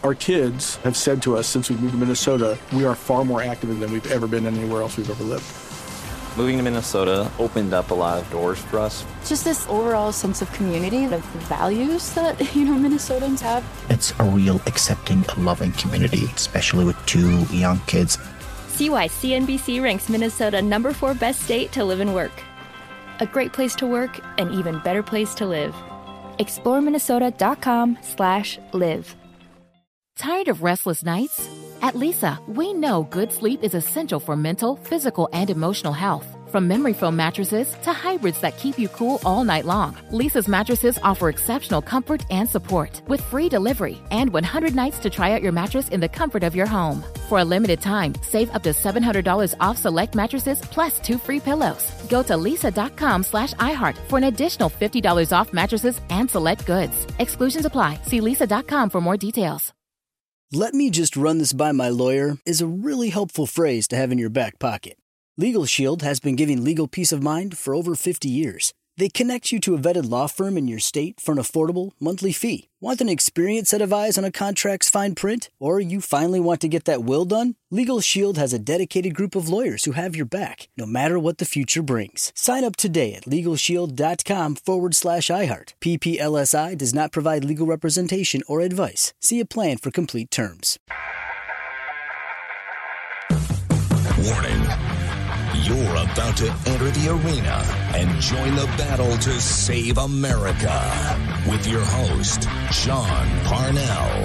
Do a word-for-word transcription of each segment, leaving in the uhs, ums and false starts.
Our kids have said to us since we moved to Minnesota, we are far more active than we've ever been anywhere else we've ever lived. Moving to Minnesota opened up a lot of doors for us. Just this overall sense of community, of the values that, you know, Minnesotans have. It's a real accepting, loving community, especially with two young kids. See why C N B C ranks Minnesota number four best state to live and work. A great place to work, an even better place to live. explore minnesota dot com slash live. Tired of restless nights? At Leesa, we know good sleep is essential for mental, physical, and emotional health. From memory foam mattresses to hybrids that keep you cool all night long, Leesa's mattresses offer exceptional comfort and support with free delivery and one hundred nights to try out your mattress in the comfort of your home. For a limited time, save up to seven hundred dollars off select mattresses plus two free pillows. Go to leesa dot com slash iHeart for an additional fifty dollars off mattresses and select goods. Exclusions apply. See leesa dot com for more details. "Let me just run this by my lawyer" is a really helpful phrase to have in your back pocket. Legal Shield has been giving legal peace of mind for over fifty years. They connect you to a vetted law firm in your state for an affordable monthly fee. Want an experienced set of eyes on a contract's fine print? Or you finally want to get that will done? Legal Shield has a dedicated group of lawyers who have your back, no matter what the future brings. Sign up today at LegalShield.com forward slash iHeart. P P L S I does not provide legal representation or advice. See a plan for complete terms. Warning. You're about to enter the arena and join the battle to save America with your host, Sean Parnell.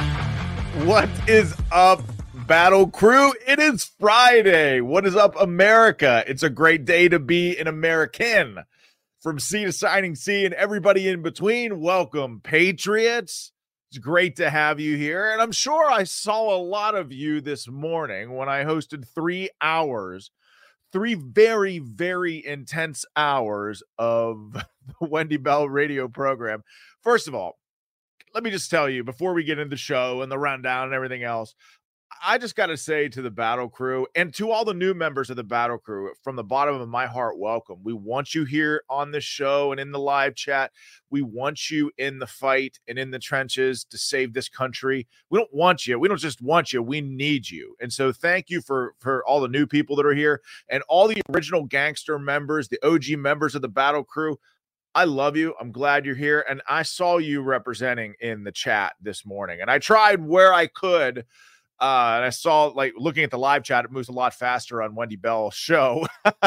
What is up, Battle Crew? It is Friday. What is up, America? It's a great day to be an American. From sea to signing sea and everybody in between, welcome, Patriots. It's great to have you here. And I'm sure I saw a lot of you this morning when I hosted three hours Three very, very intense hours of the Wendy Bell radio program. First of all, let me just tell you, before we get into the show and the rundown and everything else, I just got to say to the Battle Crew and to all the new members of the Battle Crew, from the bottom of my heart, welcome. We want you here on the show and in the live chat. We want you in the fight and in the trenches to save this country. We don't want you. We don't just want you. We need you. And so thank you for, for all the new people that are here and all the original gangster members, the O G members of the Battle Crew. I love you. I'm glad you're here. And I saw you representing in the chat this morning. And I tried where I could. Uh, and I saw, like, looking at the live chat, it moves a lot faster on Wendy Bell's show.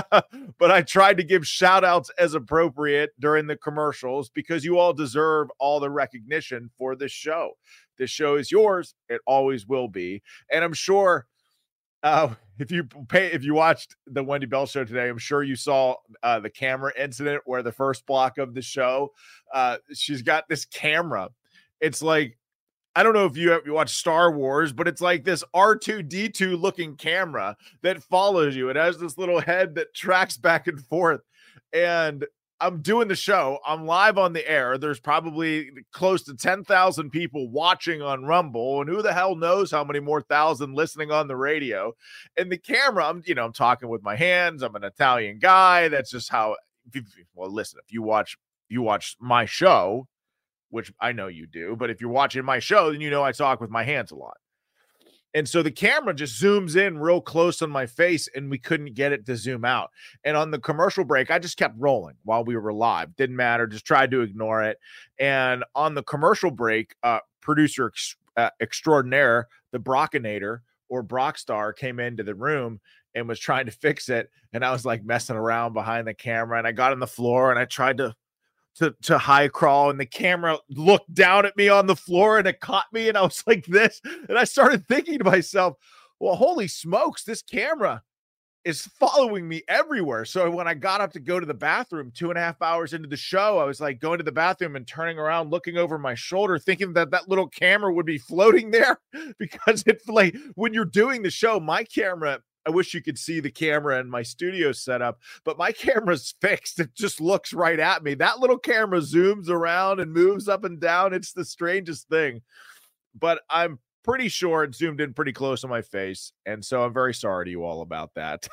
But I tried to give shout outs as appropriate during the commercials because you all deserve all the recognition for this show. This show is yours. It always will be. And I'm sure uh, if you pay, if you watched the Wendy Bell show today, I'm sure you saw uh, the camera incident where the first block of the show, uh, she's got this camera. It's like, I don't know if you have, you watch Star Wars, but it's like this R two D two looking camera that follows you. It has this little head that tracks back and forth. And I'm doing the show. I'm live on the air. There's probably close to ten thousand people watching on Rumble. And who the hell knows how many more thousand listening on the radio. And the camera, I'm, you know, I'm talking with my hands. I'm an Italian guy. That's just how, well, listen, if you watch, you watch my show, which I know you do, but if you're watching my show, then you know I talk with my hands a lot. And so the camera just zooms in real close on my face and we couldn't get it to zoom out. And on the commercial break, I just kept rolling while we were live. Didn't matter. Just tried to ignore it. And on the commercial break, uh, producer ex- uh, extraordinaire, the Brockinator or Brockstar came into the room and was trying to fix it. And I was like messing around behind the camera and I got on the floor and I tried to to to high crawl and the camera looked down at me on the floor and it caught me and I was like this. And I started thinking to myself, well, holy smokes, this camera is following me everywhere. So when I got up to go to the bathroom two and a half hours into the show, I was like going to the bathroom and turning around, looking over my shoulder, thinking that that little camera would be floating there because it's like when you're doing the show, my camera, I wish you could see the camera in my studio setup, but my camera's fixed. It just looks right at me. That little camera zooms around and moves up and down. It's the strangest thing, but I'm pretty sure it zoomed in pretty close on my face. And so I'm very sorry to you all about that.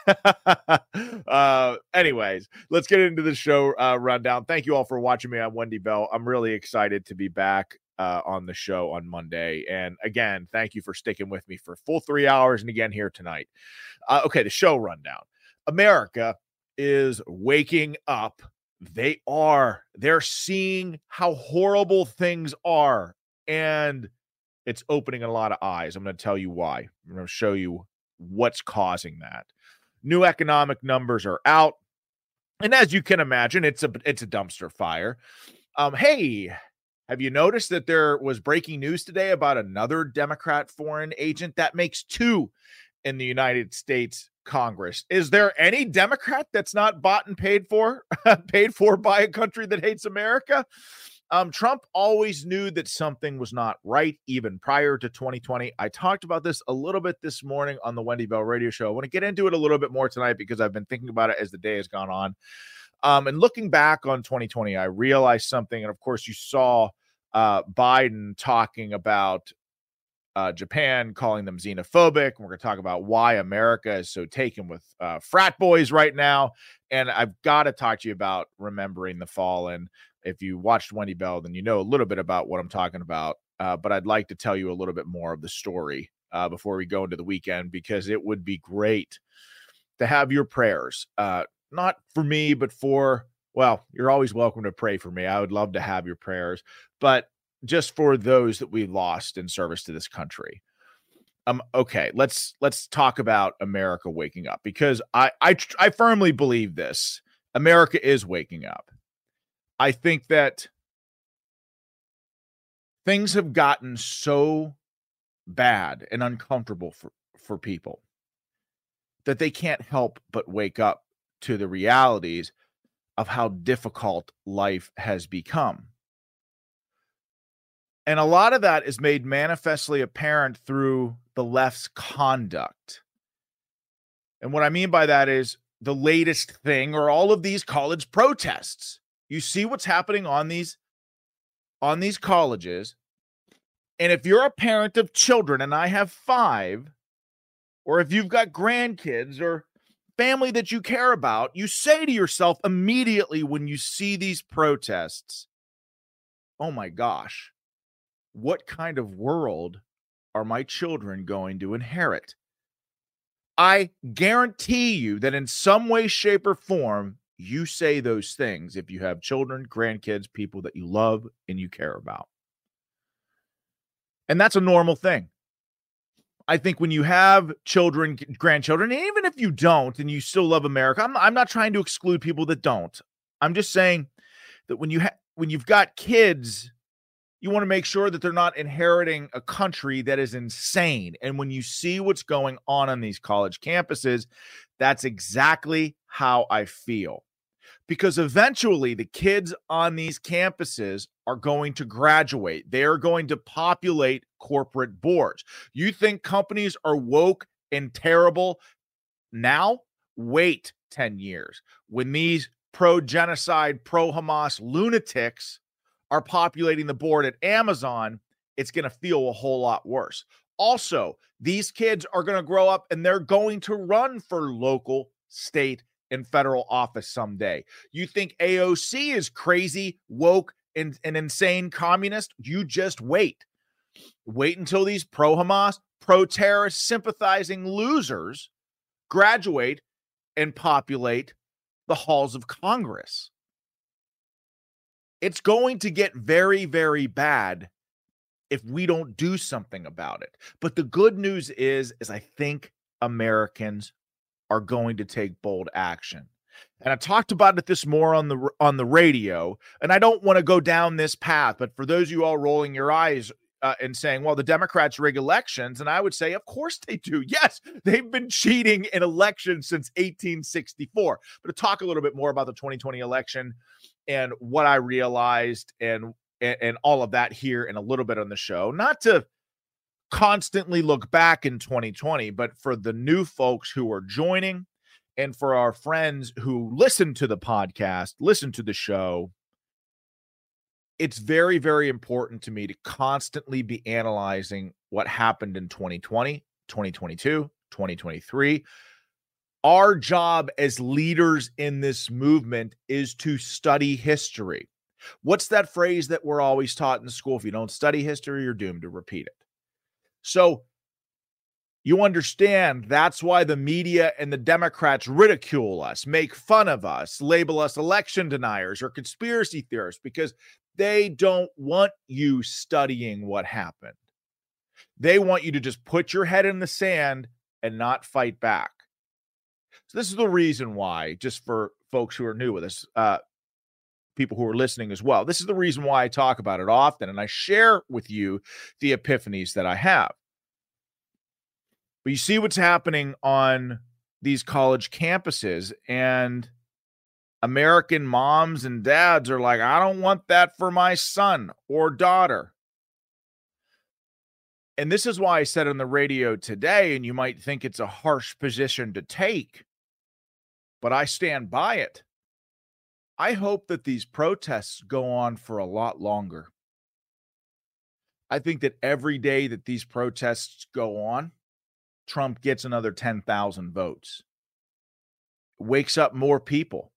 uh, anyways, let's get into the show uh, rundown. Thank you all for watching me on Wendy Bell. I'm really excited to be back. uh, on the show on Monday. And again, thank you for sticking with me for a full three hours. And again, here tonight. Uh, okay, the show rundown. America is waking up. They are. They're seeing how horrible things are. And it's opening a lot of eyes. I'm going to tell you why. I'm going to show you what's causing that. New economic numbers are out. And as you can imagine, it's a it's a dumpster fire. Um, hey, have you noticed that there was breaking news today about another Democrat foreign agent? That makes two in the United States Congress. Is there any Democrat that's not bought and paid for, paid for by a country that hates America? Um, Trump always knew that something was not right, even prior to twenty twenty. I talked about this a little bit this morning on the Wendy Bell radio show. I want to get into it a little bit more tonight because I've been thinking about it as the day has gone on. Um, and looking back on twenty twenty, I realized something. And of course, you saw uh, Biden talking about uh, Japan, calling them xenophobic. We're going to talk about why America is so taken with uh, frat boys right now. And I've got to talk to you about remembering the fallen. If you watched Wendy Bell, then you know a little bit about what I'm talking about. Uh, but I'd like to tell you a little bit more of the story uh, before we go into the weekend, because it would be great to have your prayers, uh, not for me, but for, well, you're always welcome to pray for me. I would love to have your prayers, but just for those that we lost in service to this country. Um, okay, let's let's talk about America waking up, because I I, I firmly believe this. America is waking up. I think that things have gotten so bad and uncomfortable for, for people that they can't help but wake up to the realities of how difficult life has become. And a lot of that is made manifestly apparent through the left's conduct. And what I mean by that is the latest thing are all of these college protests. You see what's happening on these, on these colleges. And if you're a parent of children, and I have five, or if you've got grandkids or family that you care about, you say to yourself immediately when you see these protests, oh my gosh, what kind of world are my children going to inherit? I guarantee you that in some way, shape, or form, you say those things if you have children, grandkids, people that you love and you care about. And that's a normal thing. I think when you have children, grandchildren, and even if you don't and you still love America, I'm, I'm not trying to exclude people that don't. I'm just saying that when you ha- when you've got kids, you want to make sure that they're not inheriting a country that is insane. And when you see what's going on on these college campuses, that's exactly how I feel. Because eventually the kids on these campuses are going to graduate. They are going to populate corporate boards. You think companies are woke and terrible now? Wait ten years. When these pro-genocide, pro-Hamas lunatics are populating the board at Amazon, it's going to feel a whole lot worse. Also, these kids are going to grow up and they're going to run for local, state, and federal office someday. You think A O C is crazy, woke, and an insane communist? You just wait. Wait until these pro-Hamas, pro-terrorist sympathizing losers graduate and populate the halls of Congress. It's going to get very, very bad if we don't do something about it. But the good news is, is I think Americans are going to take bold action. And I talked about it this more on the on the radio, and I don't want to go down this path, but for those of you all rolling your eyes uh, and saying, well, the Democrats rig elections, and I would say, of course they do. Yes, they've been cheating in elections since eighteen sixty-four. But to talk a little bit more about the twenty twenty election and what I realized and, and, and all of that here in a little bit on the show, not to constantly look back in twenty twenty, but for the new folks who are joining and for our friends who listen to the podcast, listen to the show, it's very, very important to me to constantly be analyzing what happened in twenty twenty, twenty twenty-two, twenty twenty-three. Our job as leaders in this movement is to study history. What's that phrase that we're always taught in school? If you don't study history, you're doomed to repeat it. So you understand that's why the media and the Democrats ridicule us, make fun of us, label us election deniers or conspiracy theorists, because they don't want you studying what happened. They want you to just put your head in the sand and not fight back. So this is the reason why, just for folks who are new with us, uh, people who are listening as well, this is the reason why I talk about it often, and I share with you the epiphanies that I have. But you see what's happening on these college campuses, and American moms and dads are like, I don't want that for my son or daughter. And this is why I said on the radio today, and you might think it's a harsh position to take, but I stand by it. I hope that these protests go on for a lot longer. I think that every day that these protests go on, Trump gets another ten thousand votes. Wakes up more people.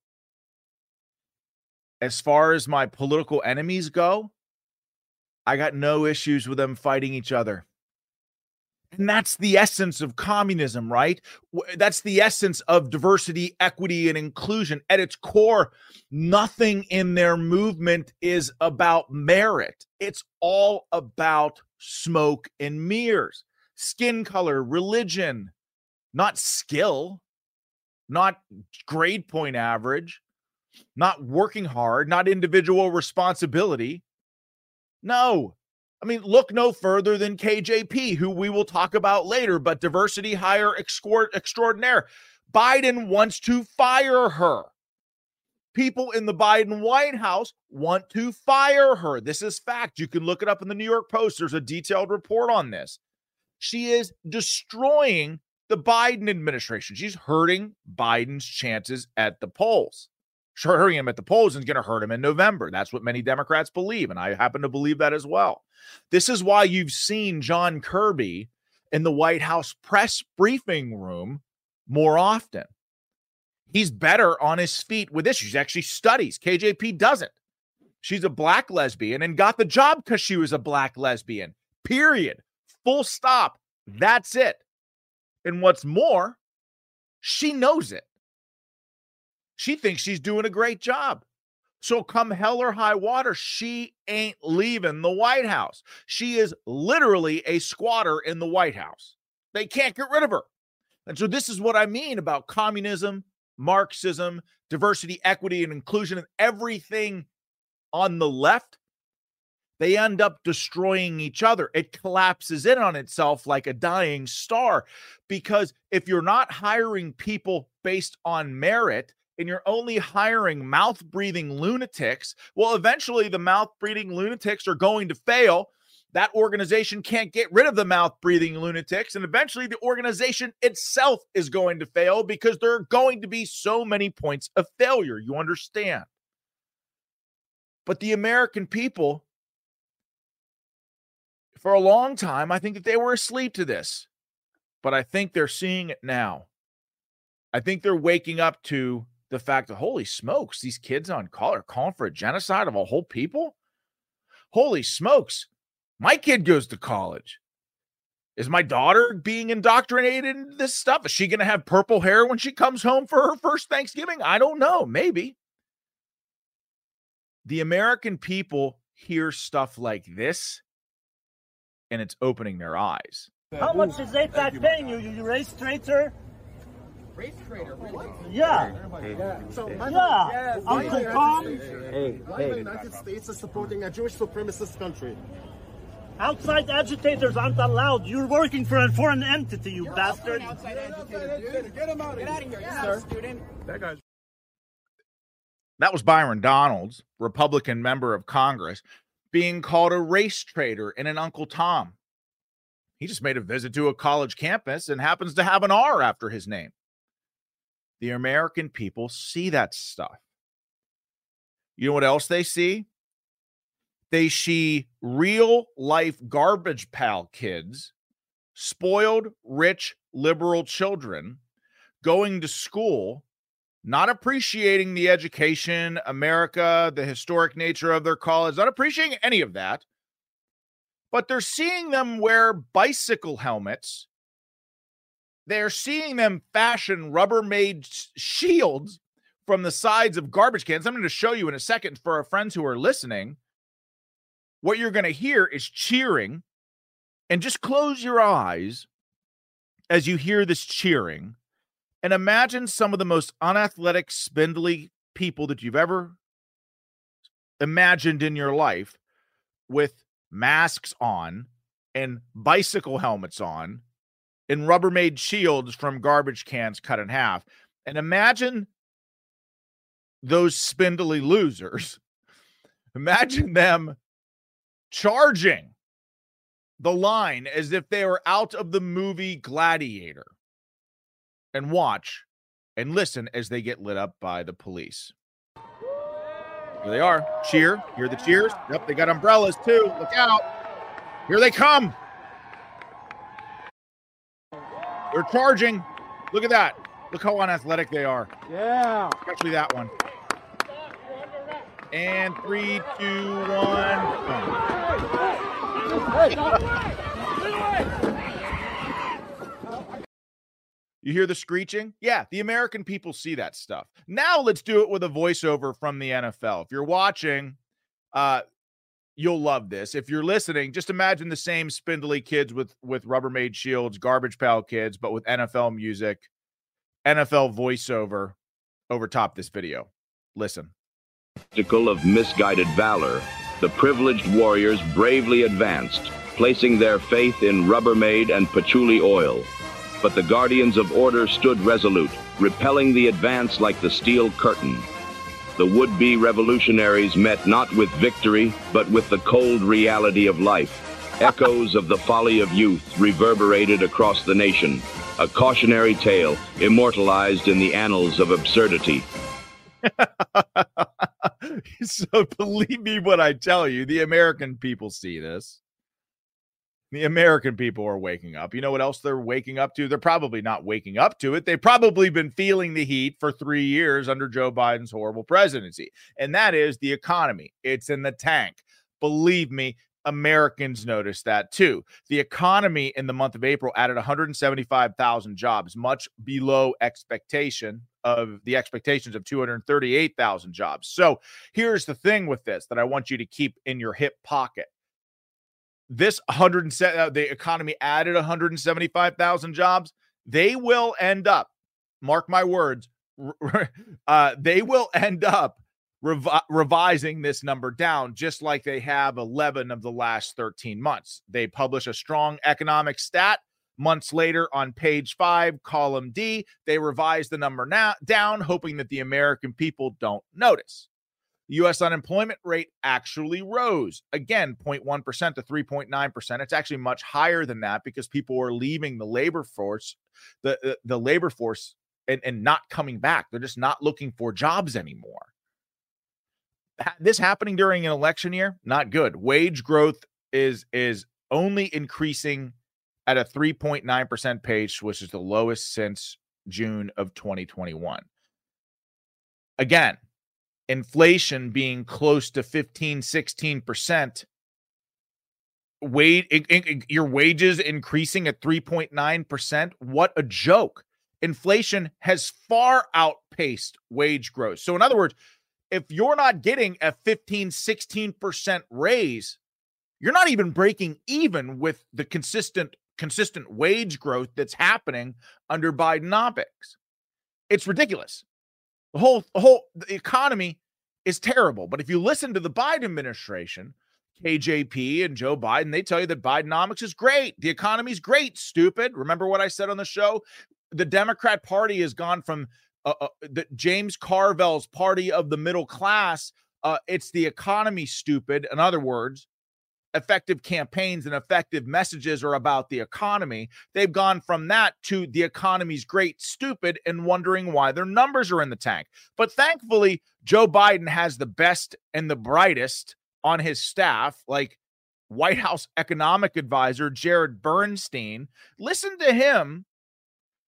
As far as my political enemies go, I got no issues with them fighting each other. And that's the essence of communism, right? That's the essence of diversity, equity, and inclusion. At its core, nothing in their movement is about merit. It's all about smoke and mirrors, skin color, religion, not skill, not grade point average, not working hard, not individual responsibility. No. I mean, look no further than K J P, who we will talk about later, but diversity hire extraordinaire. Biden wants to fire her. People in the Biden White House want to fire her. This is fact. You can look it up in the New York Post. There's a detailed report on this. She is destroying the Biden administration. She's hurting Biden's chances at the polls. Hurting him at the polls is going to hurt him in November. That's what many Democrats believe, and I happen to believe that as well. This is why you've seen John Kirby in the White House press briefing room more often. He's better on his feet with issues. He actually studies. K J P doesn't. She's a black lesbian and got the job because she was a black lesbian. Period. Full stop. That's it. And what's more, she knows it. She thinks she's doing a great job. So come hell or high water, she ain't leaving the White House. She is literally a squatter in the White House. They can't get rid of her. And so this is what I mean about communism, Marxism, diversity, equity, and inclusion, and everything on the left. They end up destroying each other. It collapses in on itself like a dying star, because if you're not hiring people based on merit, and you're only hiring mouth-breathing lunatics, well, eventually the mouth-breathing lunatics are going to fail. That organization can't get rid of the mouth-breathing lunatics, and eventually the organization itself is going to fail because there are going to be so many points of failure. You understand? But the American people, for a long time, I think that they were asleep to this, but I think they're seeing it now. I think they're waking up to the fact that, holy smokes, these kids on call are calling for a genocide of a whole people. Holy smokes, my kid goes to college. Is my daughter being indoctrinated into this stuff? Is she going to have purple hair when she comes home for her first Thanksgiving? I don't know. Maybe. The American people hear stuff like this, and it's opening their eyes. How much is A PAC paying you, you race traitor? Race trader, really? Yeah. Yeah. So my yeah. Yes. Uncle Tom. Hey, why hey. the United States is supporting a Jewish supremacist country? Outside agitators aren't allowed. You're working for a foreign entity, you You're bastard. Outside agitator, dude. Get him out of here. Get out of here. You're not a student. That guy's. That was Byron Donalds, Republican member of Congress, being called a race traitor and an Uncle Tom. He just made a visit to a college campus and happens to have an R after his name. The American people see that stuff. You know what else they see? They see real life garbage pail kids, spoiled, rich, liberal children going to school not appreciating the education, America, the historic nature of their college, not appreciating any of that. But they're seeing them wear bicycle helmets. They're seeing them fashion Rubbermaid shields from the sides of garbage cans. I'm going to show you in a second for our friends who are listening. What you're going to hear is cheering. And just close your eyes as you hear this cheering. And imagine some of the most unathletic, spindly people that you've ever imagined in your life with masks on and bicycle helmets on and Rubbermaid shields from garbage cans cut in half. And imagine those spindly losers. Imagine them charging the line as if they were out of the movie Gladiator. And watch and listen as they get lit up by the police. Here they are. Cheer. Hear the cheers? Yep, they got umbrellas too. Look out. Here they come. They're charging. Look at that. Look how unathletic they are. Yeah. Especially that one. And three, two, one. You hear the screeching? Yeah, the American people see that stuff. Now let's do it with a voiceover from the N F L. If you're watching, uh, you'll love this. If you're listening, just imagine the same spindly kids with, with Rubbermaid shields, Garbage Pail Kids, but with N F L music, N F L voiceover over top this video. Listen. Spectacle of misguided valor, the privileged warriors bravely advanced, placing their faith in Rubbermaid and patchouli oil. But the guardians of order stood resolute, repelling the advance like the steel curtain. The would-be revolutionaries met not with victory, but with the cold reality of life. Echoes of the folly of youth reverberated across the nation, a cautionary tale immortalized in the annals of absurdity. So believe me when I tell you, the American people see this. The American people are waking up. You know what else they're waking up to? They're probably not waking up to it. They've probably been feeling the heat for three years under Joe Biden's horrible presidency. And that is the economy. It's in the tank. Believe me, Americans noticed that too. The economy in the month of April added one hundred seventy-five thousand jobs, much below expectation of the expectations of two hundred thirty-eight thousand jobs. So here's the thing with this that I want you to keep in your hip pocket. This one hundred uh, the economy added one hundred seventy-five thousand jobs. They will end up, mark my words, uh, they will end up revi- revising this number down, just like they have eleven of the last thirteen months. They publish a strong economic stat. Months later, on page five, column D, they revise the number now down, hoping that the American people don't notice. The U S unemployment rate actually rose, again, zero point one percent to three point nine percent. It's actually much higher than that because people are leaving the labor force, the, the, the labor force and, and not coming back. They're just not looking for jobs anymore. This happening during an election year, not good. Wage growth is, is only increasing at a three point nine percent pace, which is the lowest since June of twenty twenty-one. Again, inflation being close to fifteen, sixteen percent, wage, your wages increasing at three point nine percent. What a joke. Inflation has far outpaced wage growth. So in other words, if you're not getting a fifteen, sixteen percent raise, you're not even breaking even with the consistent, consistent wage growth that's happening under Bidenomics. It's ridiculous. The whole, the whole the economy is terrible. But if you listen to the Biden administration, K J P and Joe Biden, they tell you that Bidenomics is great. The economy's great, stupid. Remember what I said on the show? The Democrat Party has gone from uh, uh, the James Carville's party of the middle class. Uh, it's the economy, stupid. In other words, effective campaigns and effective messages are about the economy. They've gone from that to the economy's great, stupid, and wondering why their numbers are in the tank. But thankfully, Joe Biden has the best and the brightest on his staff, like White House economic advisor Jared Bernstein. Listen to him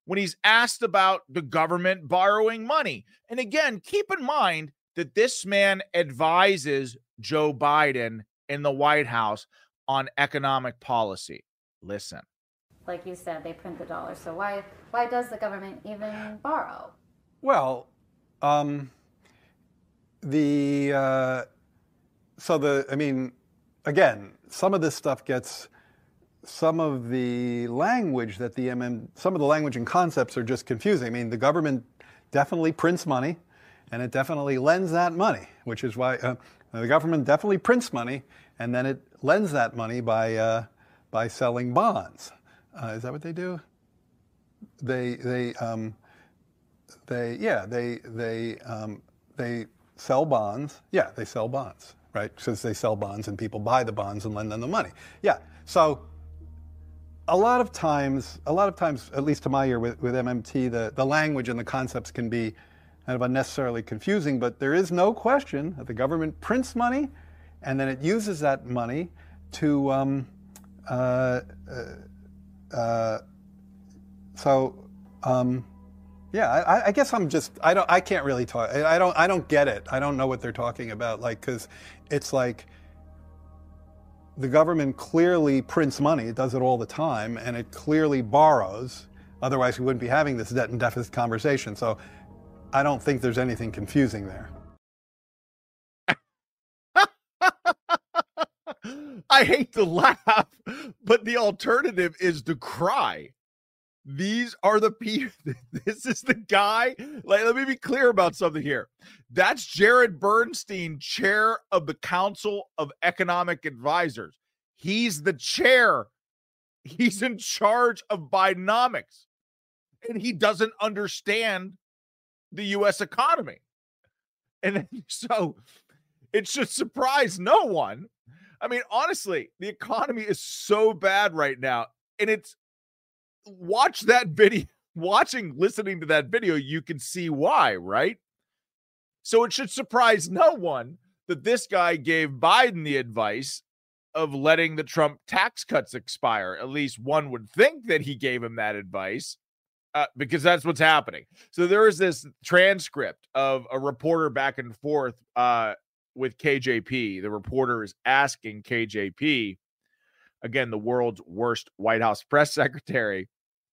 when he's asked about the government borrowing money. And again, keep in mind that this man advises Joe Biden in the White House on economic policy. Listen. Like you said, they print the dollar. So why why does the government even borrow? Well, um, the uh, so the I mean, again, some of this stuff gets some of the language that the M M some of the language and concepts are just confusing. I mean, the government definitely prints money, and it definitely lends that money, which is why uh, the government definitely prints money, and then it lends that money by uh, by selling bonds. Uh, is that what they do? They they um, they yeah they they um, they sell bonds. Yeah, they sell bonds, right? Because they sell bonds and people buy the bonds and lend them the money. Yeah. So a lot of times, a lot of times, at least to my ear with, with M M T, the, the language and the concepts can be kind of unnecessarily confusing, but there is no question that the government prints money and then it uses that money to um, uh, uh, Uh, so, um, yeah, I, I guess I'm just, I don't, I can't really talk. I, I don't, I don't get it. I don't know what they're talking about. Like, cause it's like the government clearly prints money. It does it all the time, and it clearly borrows. Otherwise, we wouldn't be having this debt and deficit conversation. So I don't think there's anything confusing there. I hate to laugh, but the alternative is to cry. These are the people. This is the guy. Like, let me be clear about something here. That's Jared Bernstein, chair of the Council of Economic Advisors. He's the chair. He's in charge of Bidenomics, and he doesn't understand the U S economy. And so it should surprise no one. I mean, honestly, the economy is so bad right now, and it's watch that video, watching, listening to that video, you can see why, right? So it should surprise no one that this guy gave Biden the advice of letting the Trump tax cuts expire. At least one would think that he gave him that advice, uh, because that's what's happening. So there is this transcript of a reporter back and forth, uh, with K J P. The reporter is asking K J P, again, the world's worst White House press secretary,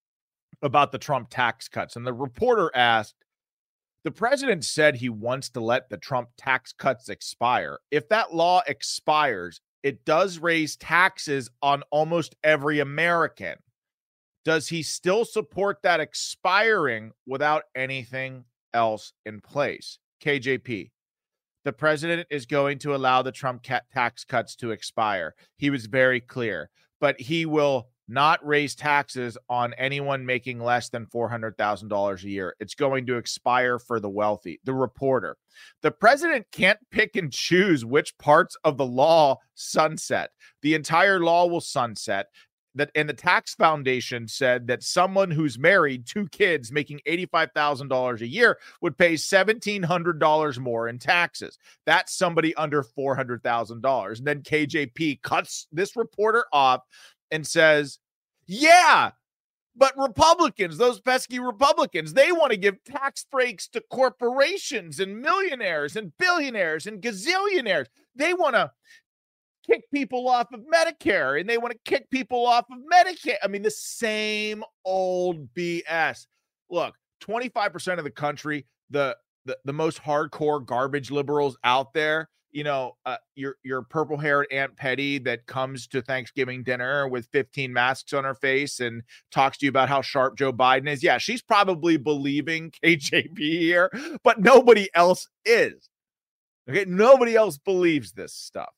about the Trump tax cuts. And the reporter asked, the president said he wants to let the Trump tax cuts expire. If that law expires, it does raise taxes on almost every American. Does he still support that expiring without anything else in place? K J P. The president is going to allow the Trump tax cuts to expire. He was very clear, but he will not raise taxes on anyone making less than four hundred thousand dollars a year. It's going to expire for the wealthy. The reporter, the president can't pick and choose which parts of the law sunset. The entire law will sunset. That, and the tax foundation said that someone who's married, two kids, making eighty-five thousand dollars a year would pay seventeen hundred dollars more in taxes. That's somebody under four hundred thousand dollars. And then K J P cuts this reporter off and says, yeah, but Republicans, those pesky Republicans, they want to give tax breaks to corporations and millionaires and billionaires and gazillionaires. They want to kick people off of Medicare, and they want to kick people off of Medicaid. I mean, the same old B S. Look, twenty-five percent of the country, the, the, the most hardcore garbage liberals out there, you know, uh, your, your purple-haired Aunt Petty that comes to Thanksgiving dinner with fifteen masks on her face and talks to you about how sharp Joe Biden is. Yeah, she's probably believing K J P here, but nobody else is. Okay, nobody else believes this stuff.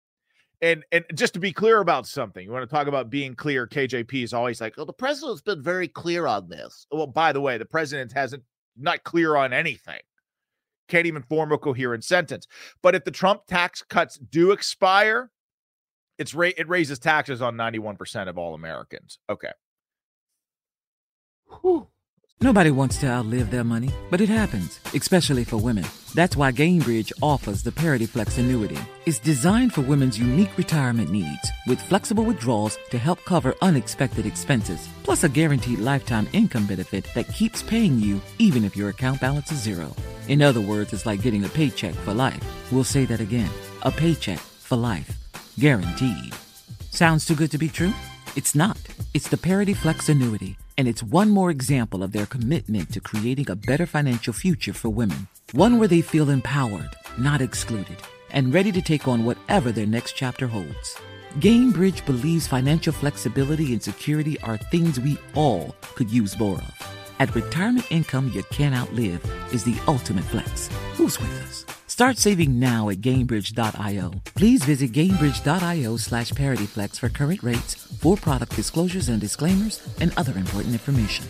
And and just to be clear about something, you want to talk about being clear, K J P is always like, oh, the president's been very clear on this. Well, by the way, the president hasn't, not clear on anything. Can't even form a coherent sentence. But if the Trump tax cuts do expire, it's ra- it raises taxes on ninety-one percent of all Americans. Okay. Whew. Nobody wants to outlive their money, but it happens, especially for women. That's why Gainbridge offers the Parity Flex annuity. It's designed for women's unique retirement needs, with flexible withdrawals to help cover unexpected expenses, plus a guaranteed lifetime income benefit that keeps paying you even if your account balance is zero. In other words, it's like getting a paycheck for life. We'll say that again. A paycheck for life. Guaranteed. Sounds too good to be true? It's not. It's the Parity Flex annuity, and it's one more example of their commitment to creating a better financial future for women. One where they feel empowered, not excluded, and ready to take on whatever their next chapter holds. Gainbridge believes financial flexibility and security are things we all could use more of. At retirement income you can't outlive is the ultimate flex. Who's with us? Start saving now at Gainbridge dot io. Please visit Gainbridge dot io slash ParityFlex for current rates, for product disclosures and disclaimers, and other important information.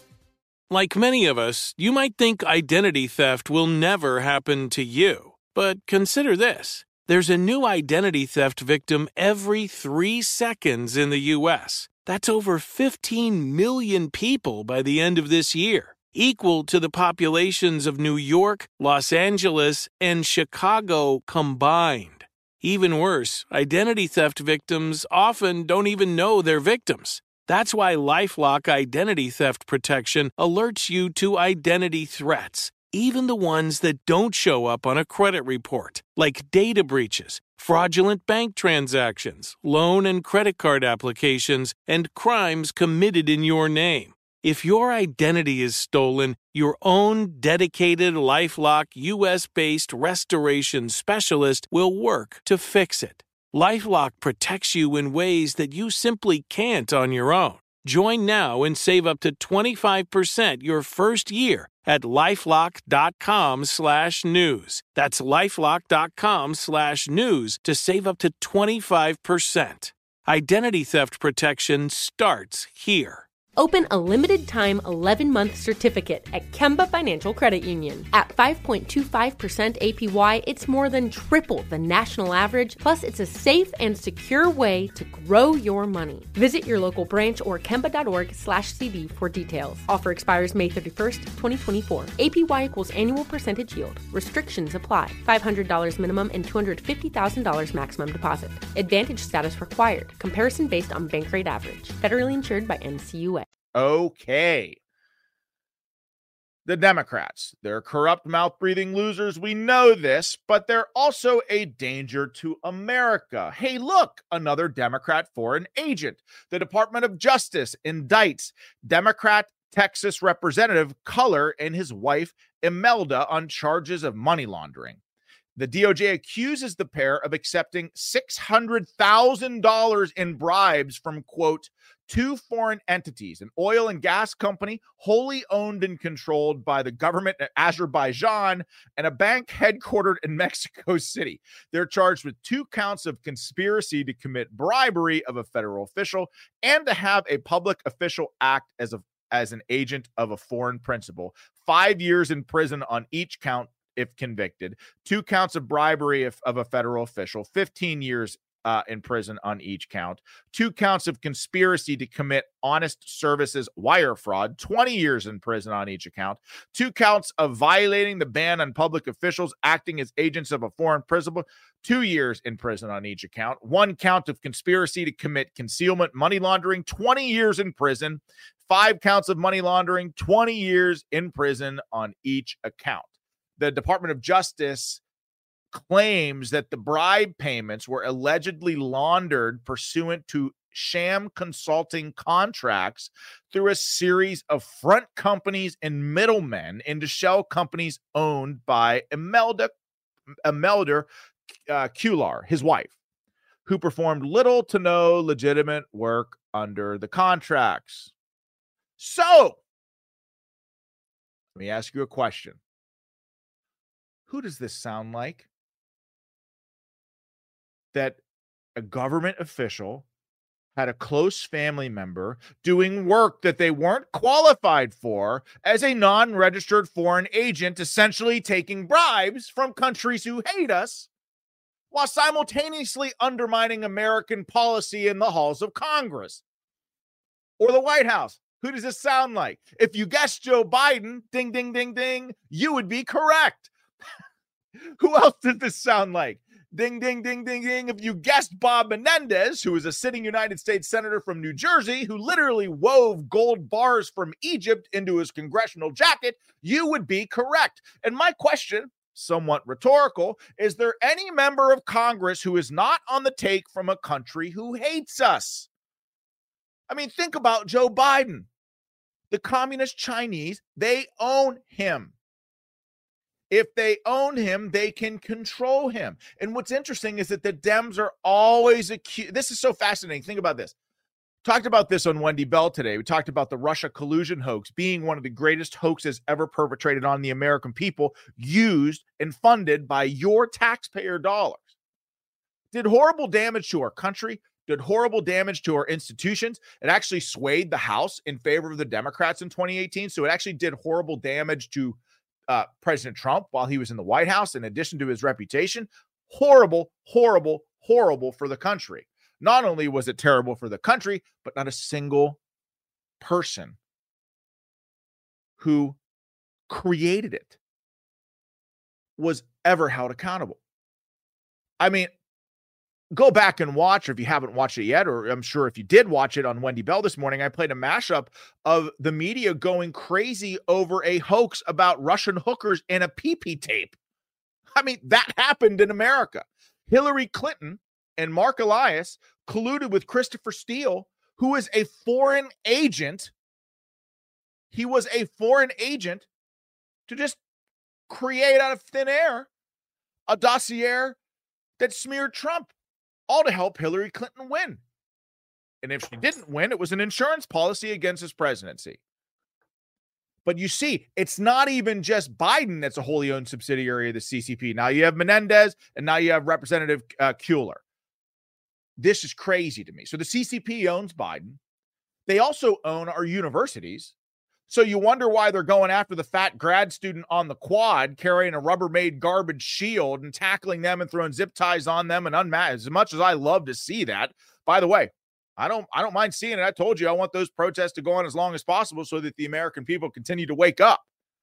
Like many of us, you might think identity theft will never happen to you. But consider this. There's a new identity theft victim every three seconds in the U S. That's over fifteen million people by the end of this year, equal to the populations of New York, Los Angeles, and Chicago combined. Even worse, identity theft victims often don't even know they're victims. That's why LifeLock Identity Theft Protection alerts you to identity threats, even the ones that don't show up on a credit report, like data breaches, fraudulent bank transactions, loan and credit card applications, and crimes committed in your name. If your identity is stolen, your own dedicated LifeLock U S-based restoration specialist will work to fix it. LifeLock protects you in ways that you simply can't on your own. Join now and save up to twenty-five percent your first year at LifeLock.com slash news. That's LifeLock.com slash news to save up to twenty-five percent. Identity theft protection starts here. Open a limited-time eleven-month certificate at Kemba Financial Credit Union. At five point two five percent A P Y, it's more than triple the national average, plus it's a safe and secure way to grow your money. Visit your local branch or kemba.org slash CD for details. Offer expires May thirty-first, twenty twenty-four. A P Y equals annual percentage yield. Restrictions apply. five hundred dollars minimum and two hundred fifty thousand dollars maximum deposit. Advantage status required. Comparison based on bank rate average. Federally insured by N C U A. Okay. The Democrats, they're corrupt, mouth-breathing losers. We know this, but they're also a danger to America. Hey, look, another Democrat foreign agent. The Department of Justice indicts Democrat Texas Representative Culler and his wife Imelda on charges of money laundering. The D O J accuses the pair of accepting six hundred thousand dollars in bribes from, quote, two foreign entities, an oil and gas company wholly owned and controlled by the government of Azerbaijan and a bank headquartered in Mexico City. They're charged with two counts of conspiracy to commit bribery of a federal official and to have a public official act as a as an agent of a foreign principal. Five years in prison on each count if convicted. Two counts of bribery of, of a federal official, fifteen years Uh, in prison on each count. Two counts of conspiracy to commit honest services wire fraud, twenty years in prison on each account. Two counts of violating the ban on public officials acting as agents of a foreign principal, two years in prison on each account. One count of conspiracy to commit concealment money laundering, twenty years in prison. Five counts of money laundering, twenty years in prison on each account. The Department of Justice claims that the bribe payments were allegedly laundered pursuant to sham consulting contracts through a series of front companies and middlemen into shell companies owned by Imelda, Imelda uh, Cuellar, his wife, who performed little to no legitimate work under the contracts. So, let me ask you a question. Who does this sound like? That a government official had a close family member doing work that they weren't qualified for as a non-registered foreign agent, essentially taking bribes from countries who hate us while simultaneously undermining American policy in the halls of Congress or the White House. Who does this sound like? If you guessed Joe Biden, ding, ding, ding, ding, you would be correct. Who else does this sound like? Ding, ding, ding, ding, ding. If you guessed Bob Menendez, who is a sitting United States Senator from New Jersey, who literally wove gold bars from Egypt into his congressional jacket, you would be correct. And my question, somewhat rhetorical, is there any member of Congress who is not on the take from a country who hates us? I mean, think about Joe Biden. The communist Chinese, they own him. If they own him, they can control him. And what's interesting is that the Dems are always accused. This is so fascinating. Think about this. Talked about this on Wendy Bell today. We talked about the Russia collusion hoax being one of the greatest hoaxes ever perpetrated on the American people, used and funded by your taxpayer dollars. Did horrible damage to our country, did horrible damage to our institutions. It actually swayed the House in favor of the Democrats in twenty eighteen. So it actually did horrible damage to uh, President Trump while he was in the White House, in addition to his reputation. Horrible, horrible, horrible for the country. Not only was it terrible for the country, but not a single person who created it was ever held accountable. I mean, go back and watch, or if you haven't watched it yet, or I'm sure if you did watch it on Wendy Bell this morning, I played a mashup of the media going crazy over a hoax about Russian hookers and a pee-pee tape. I mean, that happened in America. Hillary Clinton and Mark Elias colluded with Christopher Steele, who is a foreign agent. He was a foreign agent to just create out of thin air a dossier that smeared Trump, all to help Hillary Clinton win. And if she didn't win, it was an insurance policy against his presidency. But you see, it's not even just Biden that's a wholly owned subsidiary of the C C P. Now you have Menendez, and now you have Representative uh, Kuehler. This is crazy to me. So the C C P owns Biden. They also own our universities. So you wonder why they're going after the fat grad student on the quad carrying a Rubbermaid garbage shield and tackling them and throwing zip ties on them and unmasked. As much as I love to see that, by the way, I don't I don't mind seeing it. I told you I want those protests to go on as long as possible so that the American people continue to wake up.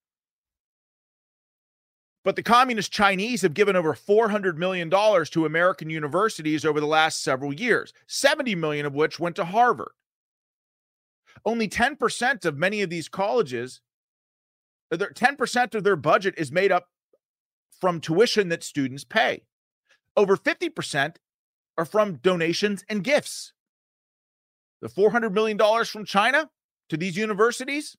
But the communist Chinese have given over four hundred million dollars to American universities over the last several years, seventy million dollars of which went to Harvard. Only ten percent of many of these colleges, ten percent of their budget is made up from tuition that students pay. Over fifty percent are from donations and gifts. The four hundred million dollars from China to these universities,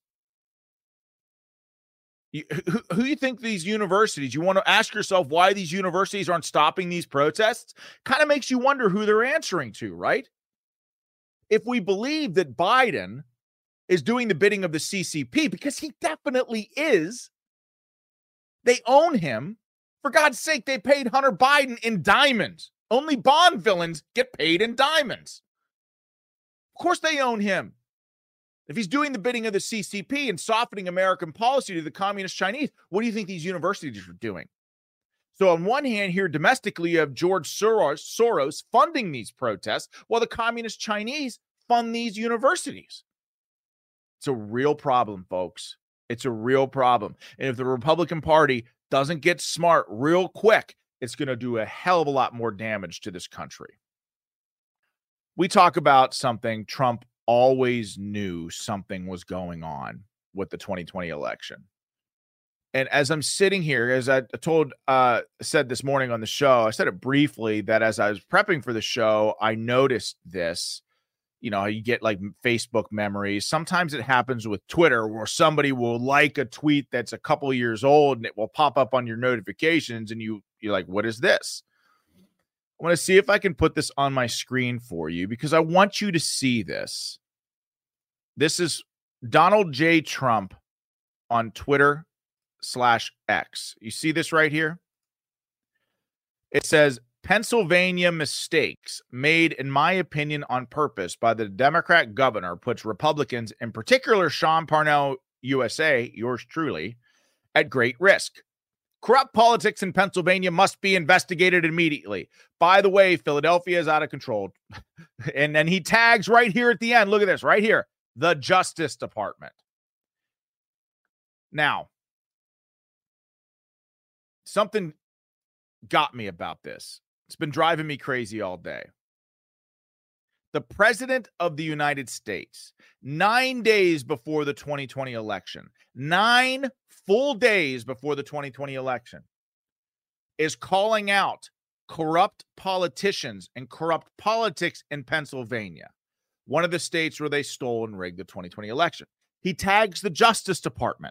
you, who, who do you think these universities, you want to ask yourself why these universities aren't stopping these protests? Kind of makes you wonder who they're answering to, right? If we believe that Biden is doing the bidding of the C C P, because he definitely is, they own him. For God's sake, they paid Hunter Biden in diamonds. Only Bond villains get paid in diamonds. Of course they own him. If he's doing the bidding of the C C P and softening American policy to the communist Chinese, what do you think these universities are doing? So on one hand here domestically, you have George Soros, Soros funding these protests while the communist Chinese fund these universities. It's a real problem, folks. It's a real problem. And if the Republican Party doesn't get smart real quick, it's going to do a hell of a lot more damage to this country. We talk about something Trump always knew something was going on with the twenty twenty election. And as I'm sitting here, as I told, uh, said this morning on the show, I said it briefly that as I was prepping for the show, I noticed this. You know, you get like Facebook memories. Sometimes it happens with Twitter where somebody will like a tweet that's a couple years old and it will pop up on your notifications and you, you're like, what is this? I want to see if I can put this on my screen for you because I want you to see this. This is Donald J. Trump on Twitter slash X. You see this right here? It says, Pennsylvania mistakes made, in my opinion, on purpose by the Democrat governor puts Republicans, in particular Sean Parnell, U S A, yours truly, at great risk. Corrupt politics in Pennsylvania must be investigated immediately. By the way, Philadelphia is out of control. And then he tags right here at the end. Look at this right here. the Justice Department. Now, something got me about this. It's been driving me crazy all day. The President of the United States, nine days before the twenty twenty election, nine full days before the twenty twenty election, is calling out corrupt politicians and corrupt politics in Pennsylvania, one of the states where they stole and rigged the twenty twenty election. He tags the Justice Department.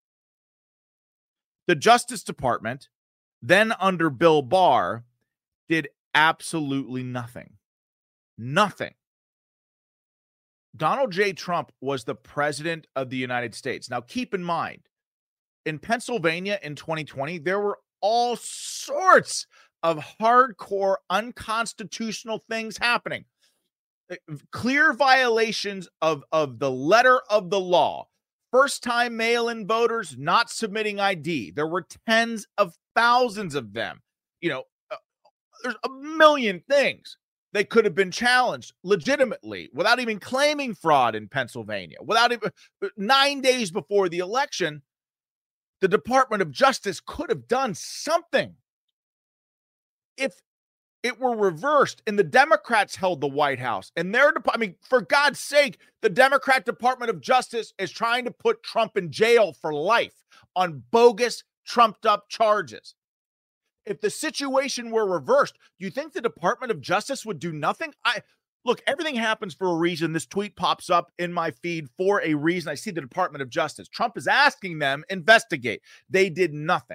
The Justice Department, then under Bill Barr, did absolutely nothing. Nothing. Donald J. Trump was the president of the United States. Now, keep in mind, in Pennsylvania in twenty twenty, there were all sorts of hardcore, unconstitutional things happening. Clear violations of, of the letter of the law. First-time mail-in voters not submitting I D. There were tens of thousands of them. You know, uh, there's a million things. They could have been challenged legitimately without even claiming fraud in Pennsylvania. Without even, nine days before the election, the Department of Justice could have done something. If it were reversed and the Democrats held the White House and their department, I mean, for God's sake, the Democrat Department of Justice is trying to put Trump in jail for life on bogus, trumped up charges. If the situation were reversed, do you think the Department of Justice would do nothing? I look, everything happens for a reason. This tweet pops up in my feed for a reason. I see the Department of Justice. Trump is asking them, investigate. They did nothing.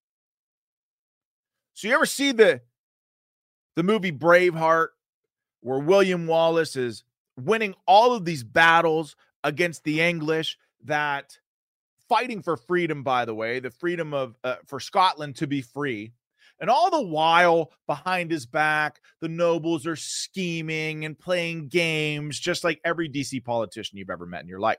So you ever see the, the movie Braveheart, where William Wallace is winning all of these battles against the English, that fighting for freedom, by the way, the freedom of uh, for Scotland to be free. And all the while, behind his back, the nobles are scheming and playing games, just like every D C politician you've ever met in your life.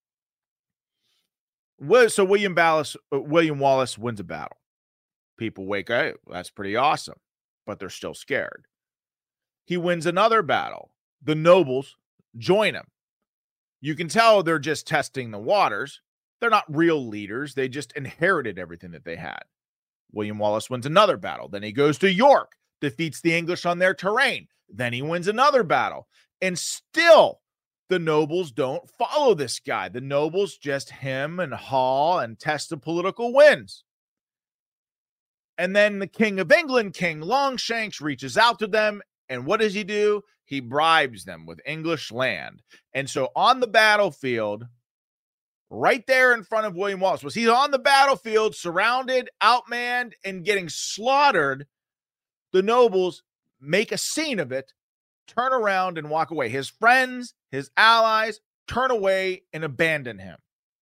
So William Wallace, William Wallace wins a battle. People wake up, hey, that's pretty awesome, but they're still scared. He wins another battle. The nobles join him. You can tell they're just testing the waters. They're not real leaders. They just inherited everything that they had. William Wallace wins another battle. Then he goes to York, defeats the English on their terrain. Then he wins another battle. And still, the nobles don't follow this guy. The nobles just hem and haw and test the political wins. And then the King of England, King Longshanks, reaches out to them. And what does he do? He bribes them with English land. And so on the battlefield, right there in front of William Wallace, was he's on the battlefield, surrounded, outmanned, and getting slaughtered. The nobles make a scene of it, turn around and walk away. His friends, his allies, turn away and abandon him.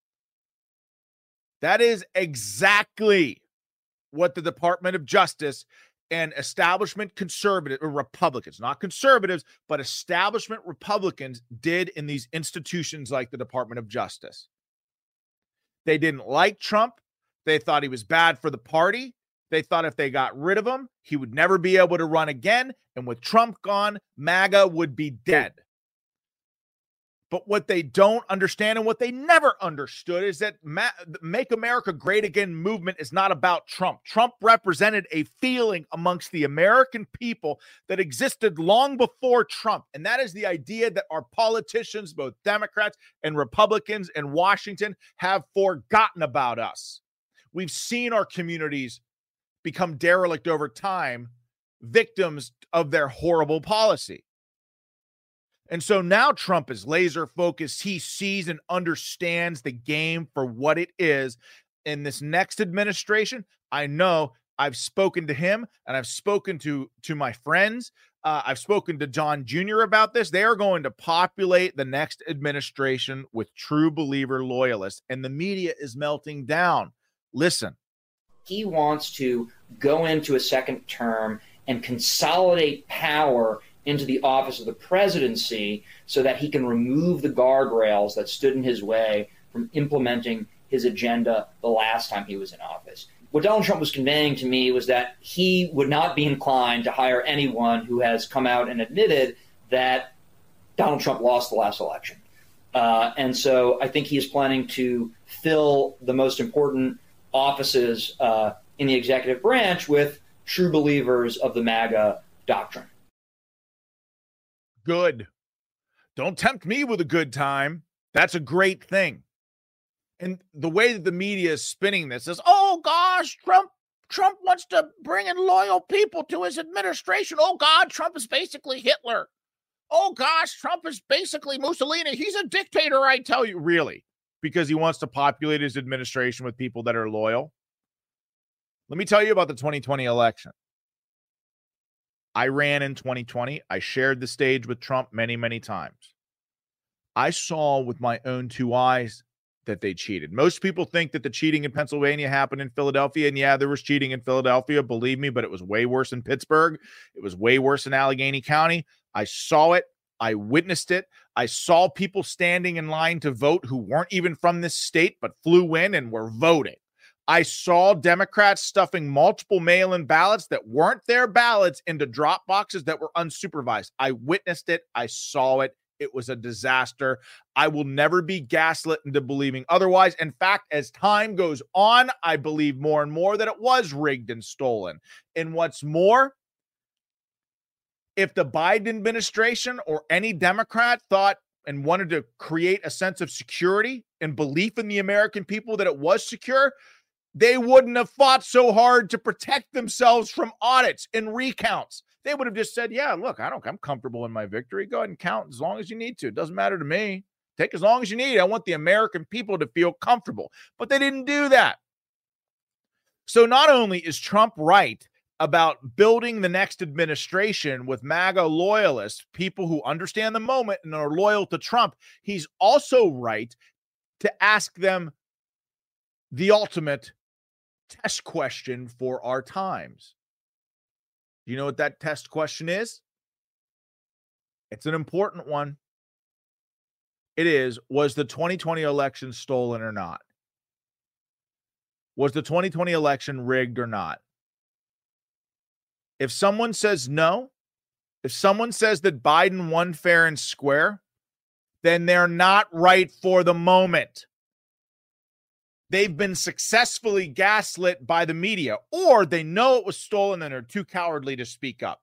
That is exactly what the Department of Justice and establishment conservative or Republicans, not conservatives, but establishment Republicans did in these institutions like the Department of Justice. They didn't like Trump. They thought he was bad for the party. They thought if they got rid of him, he would never be able to run again. And with Trump gone, MAGA would be dead. But what they don't understand and what they never understood is that Ma- Make America Great Again movement is not about Trump. Trump represented a feeling amongst the American people that existed long before Trump. And that is the idea that our politicians, both Democrats and Republicans in Washington, have forgotten about us. We've seen our communities become derelict over time, victims of their horrible policy. And so now Trump is laser focused. He sees and understands the game for what it is. In this next administration, I know I've spoken to him and I've spoken to, to my friends. Uh, I've spoken to John Junior about this. They are going to populate the next administration with true believer loyalists, and the media is melting down. Listen. He wants to go into a second term and consolidate power into the office of the presidency so that he can remove the guardrails that stood in his way from implementing his agenda the last time he was in office. What Donald Trump was conveying to me was that he would not be inclined to hire anyone who has come out and admitted that Donald Trump lost the last election. Uh, and so I think he is planning to fill the most important offices uh, in the executive branch with true believers of the MAGA doctrine. Good. Don't tempt me with a good time. That's a great thing. And the way that the media is spinning this is, oh gosh, Trump, Trump wants to bring in loyal people to his administration. Oh God, Trump is basically Hitler. Oh gosh, Trump is basically Mussolini. He's a dictator, I tell you. Really? Because he wants to populate his administration with people that are loyal? Let me tell you about the twenty twenty election. I ran in twenty twenty. I shared the stage with Trump many, many times. I saw with my own two eyes that they cheated. Most people think that the cheating in Pennsylvania happened in Philadelphia, and yeah, there was cheating in Philadelphia, believe me, but it was way worse in Pittsburgh. It was way worse in Allegheny County. I saw it. I witnessed it. I saw people standing in line to vote who weren't even from this state, but flew in and were voting. I saw Democrats stuffing multiple mail-in ballots that weren't their ballots into drop boxes that were unsupervised. I witnessed it. I saw it. It was a disaster. I will never be gaslit into believing otherwise. In fact, as time goes on, I believe more and more that it was rigged and stolen. And what's more, if the Biden administration or any Democrat thought and wanted to create a sense of security and belief in the American people that it was secure, they wouldn't have fought so hard to protect themselves from audits and recounts. They would have just said, yeah, look, I don't, I'm comfortable in my victory. Go ahead and count as long as you need to. It doesn't matter to me. Take as long as you need. I want the American people to feel comfortable. But they didn't do that. So not only is Trump right about building the next administration with MAGA loyalists, people who understand the moment and are loyal to Trump, he's also right to ask them the ultimate test question for our times. Do you know what that test question is? It's an important one. It is, was the twenty twenty election stolen or not? Was the twenty twenty election rigged or not? If someone says no, if someone says that Biden won fair and square, then they're not right for the moment. They've been successfully gaslit by the media, or they know it was stolen and are too cowardly to speak up.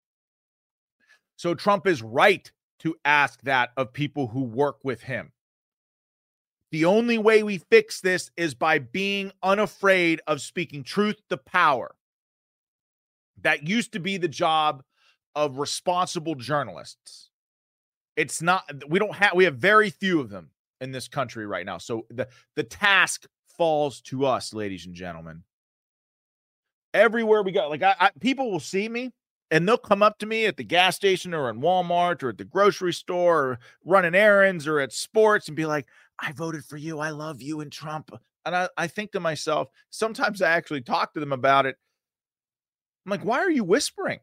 So Trump is right to ask that of people who work with him. The only way we fix this is by being unafraid of speaking truth to power. That used to be the job of responsible journalists. It's not, we don't have, we have very few of them in this country right now. So the, the task falls to us, ladies and gentlemen. Everywhere we go, like I, I, people will see me and they'll come up to me at the gas station or in Walmart or at the grocery store or running errands or at sports and be like, I voted for you. I love you and Trump. And I, I think to myself, sometimes I actually talk to them about it. I'm like, why are you whispering?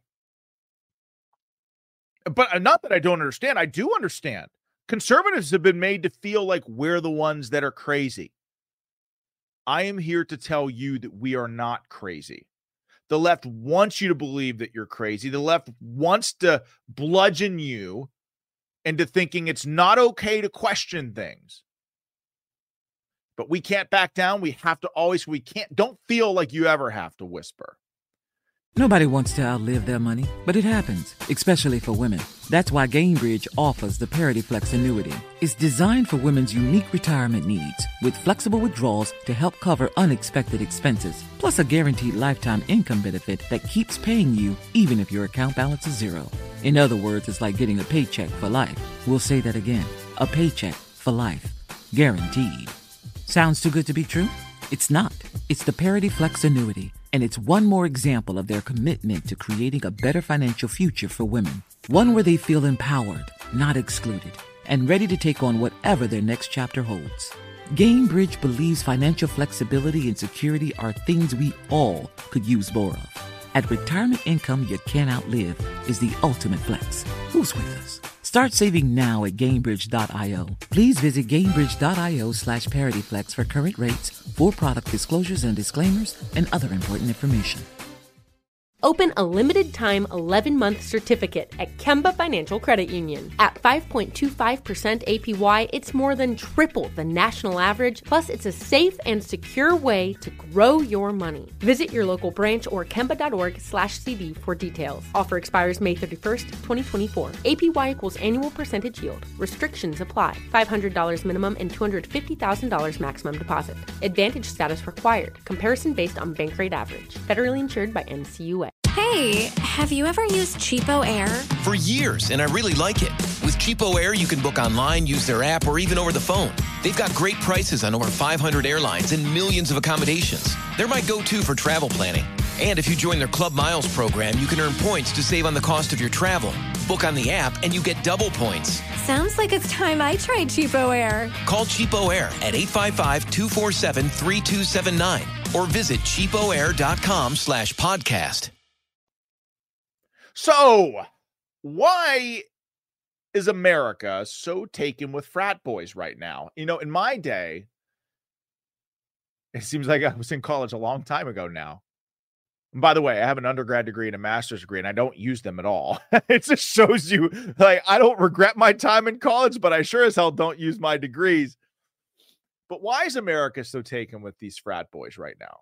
But not that I don't understand. I do understand. Conservatives have been made to feel like we're the ones that are crazy. I am here to tell you that we are not crazy. The left wants you to believe that you're crazy. The left wants to bludgeon you into thinking it's not okay to question things. But we can't back down. We have to always, we can't, don't feel like you ever have to whisper. Nobody wants to outlive their money, but it happens, especially for women. That's why Gainbridge offers the Parity Flex annuity. It's designed for women's unique retirement needs, with flexible withdrawals to help cover unexpected expenses, plus a guaranteed lifetime income benefit that keeps paying you even if your account balance is zero. In other words, it's like getting a paycheck for life. We'll say that again. A paycheck for life. Guaranteed. Sounds too good to be true? It's not. It's the Parity Flex annuity. And it's one more example of their commitment to creating a better financial future for women. One where they feel empowered, not excluded, and ready to take on whatever their next chapter holds. Gainbridge believes financial flexibility and security are things we all could use more of. At retirement income you can't outlive is the ultimate flex. Who's with us? Start saving now at Gainbridge dot io. Please visit Gainbridge dot io slash ParityFlex for current rates, for product disclosures and disclaimers, and other important information. Open a limited-time eleven-month certificate at Kemba Financial Credit Union. At five point two five percent A P Y, it's more than triple the national average, plus it's a safe and secure way to grow your money. Visit your local branch or kemba.org slash CD for details. Offer expires May thirty-first, twenty twenty-four. A P Y equals annual percentage yield. Restrictions apply. five hundred dollars minimum and two hundred fifty thousand dollars maximum deposit. Advantage status required. Comparison based on bank rate average. Federally insured by N C U A. Hey, have you ever used Cheapo Air? For years, and I really like it. With Cheapo Air, you can book online, use their app, or even over the phone. They've got great prices on over five hundred airlines and millions of accommodations. They're my go-to for travel planning. And if you join their Club Miles program, you can earn points to save on the cost of your travel. Book on the app, and you get double points. Sounds like it's time I tried Cheapo Air. Call Cheapo Air at eight five five, two four seven, three two seven nine or visit cheapoair.com slash podcast. So, why is America so taken with frat boys right now? You know, in my day, it seems like I was in college a long time ago now. And by the way, I have an undergrad degree and a master's degree, and I don't use them at all. It just shows you, like, I don't regret my time in college, but I sure as hell don't use my degrees. But why is America so taken with these frat boys right now?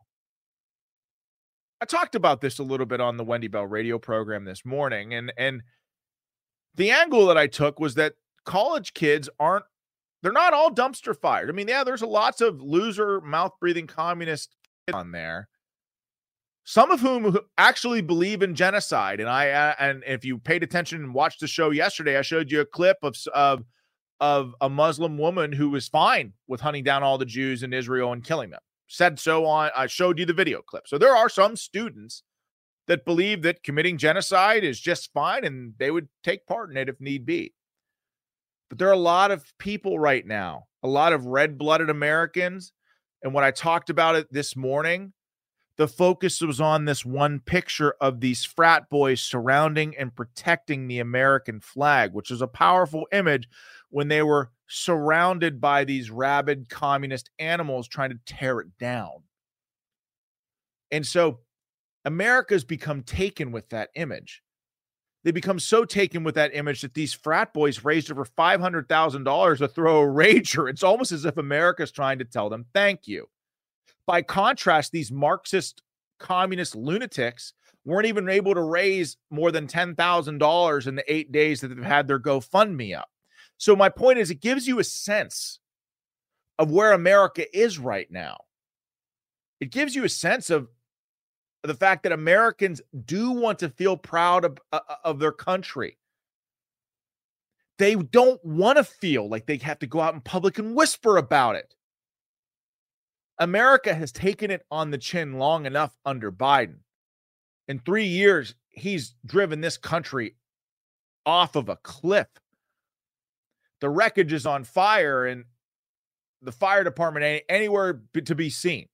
I talked about this a little bit on the Wendy Bell radio program this morning, and and the angle that I took was that college kids aren't, they're not all dumpster fired. I mean, yeah, there's lots of loser, mouth-breathing communist kids on there, some of whom actually believe in genocide. And I and if you paid attention and watched the show yesterday, I showed you a clip of of of a Muslim woman who was fine with hunting down all the Jews in Israel and killing them. Said so on, I showed you the video clip. So there are some students that believe that committing genocide is just fine and they would take part in it if need be. But there are a lot of people right now, a lot of red-blooded Americans. And when I talked about it this morning, the focus was on this one picture of these frat boys surrounding and protecting the American flag, which is a powerful image when they were surrounded by these rabid communist animals trying to tear it down. And so America's become taken with that image. They become so taken with that image that these frat boys raised over five hundred thousand dollars to throw a rager. It's almost as if America's trying to tell them thank you. By contrast, these Marxist communist lunatics weren't even able to raise more than ten thousand dollars in the eight days that they've had their GoFundMe up. So my point is, it gives you a sense of where America is right now. It gives you a sense of the fact that Americans do want to feel proud of, uh, of their country. They don't want to feel like they have to go out in public and whisper about it. America has taken it on the chin long enough under Biden. In three years, he's driven this country off of a cliff. The wreckage is on fire and the fire department ain't anywhere to be seen.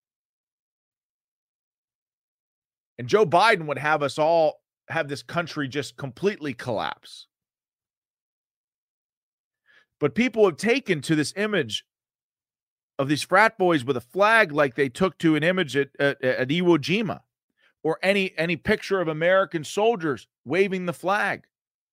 And Joe Biden would have us all have this country just completely collapse. But people have taken to this image of these frat boys with a flag like they took to an image at, at, at Iwo Jima, or any, any picture of American soldiers waving the flag.